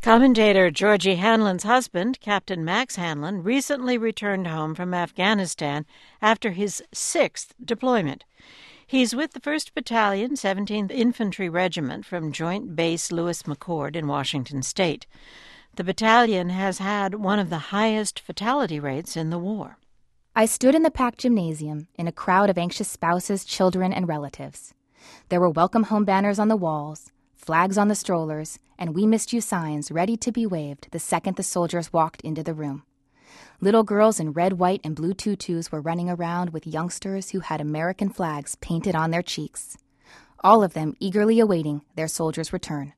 Commentator Georgie Hanlon's husband, Captain Max Hanlon, recently returned home from Afghanistan after his 6th deployment. He's with the 1st Battalion, 17th Infantry Regiment from Joint Base Lewis McChord in Washington State. The battalion has had one of the highest fatality rates in the war. I stood in the packed gymnasium in a crowd of anxious spouses, children, and relatives. There were welcome home banners on the walls, flags on the strollers, and "We missed you" signs ready to be waved the second the soldiers walked into the room. Little girls in red, white, and blue tutus were running around with youngsters who had American flags painted on their cheeks, all of them eagerly awaiting their soldier's return.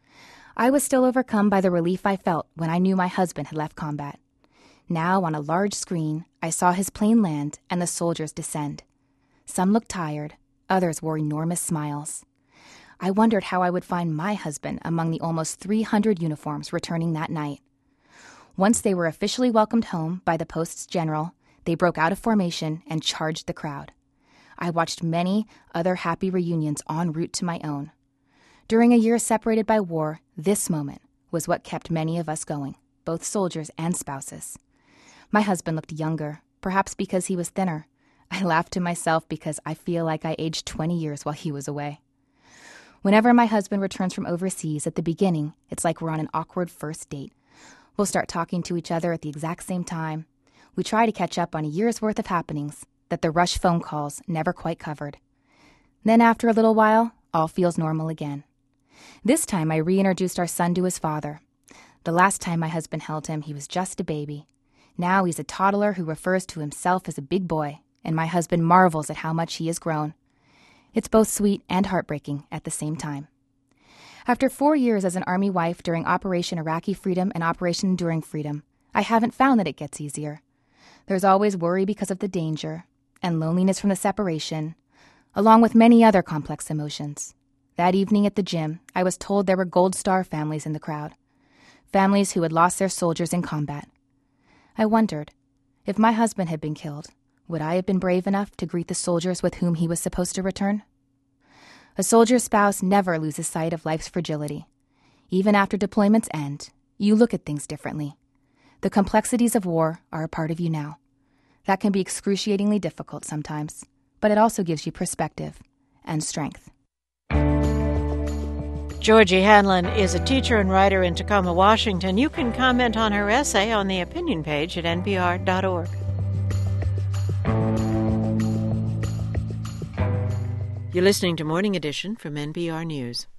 I was still overcome by the relief I felt when I knew my husband had left combat. Now, on a large screen, I saw his plane land and the soldiers descend. Some looked tired, others wore enormous smiles. I wondered how I would find my husband among the almost 300 uniforms returning that night. Once they were officially welcomed home by the post's general, they broke out of formation and charged the crowd. I watched many other happy reunions en route to my own. During a year separated by war, this moment was what kept many of us going, both soldiers and spouses. My husband looked younger, perhaps because he was thinner. I laughed to myself because I feel like I aged 20 years while he was away. Whenever my husband returns from overseas, at the beginning, it's like we're on an awkward first date. We'll start talking to each other at the exact same time. We try to catch up on a year's worth of happenings that the rush phone calls never quite covered. Then after a little while, all feels normal again. This time I reintroduced our son to his father. The last time my husband held him, he was just a baby. Now he's a toddler who refers to himself as a big boy, and my husband marvels at how much he has grown. It's both sweet and heartbreaking at the same time. After 4 years as an Army wife during Operation Iraqi Freedom and Operation Enduring Freedom, I haven't found that it gets easier. There's always worry because of the danger, and loneliness from the separation, along with many other complex emotions. That evening at the gym, I was told there were Gold Star families in the crowd, families who had lost their soldiers in combat. I wondered, if my husband had been killed, would I have been brave enough to greet the soldiers with whom he was supposed to return? A soldier's spouse never loses sight of life's fragility. Even after deployments end, you look at things differently. The complexities of war are a part of you now. That can be excruciatingly difficult sometimes, but it also gives you perspective and strength. Georgie Hanlon is a teacher and writer in Tacoma, Washington. You can comment on her essay on the opinion page at npr.org. You're listening to Morning Edition from NPR News.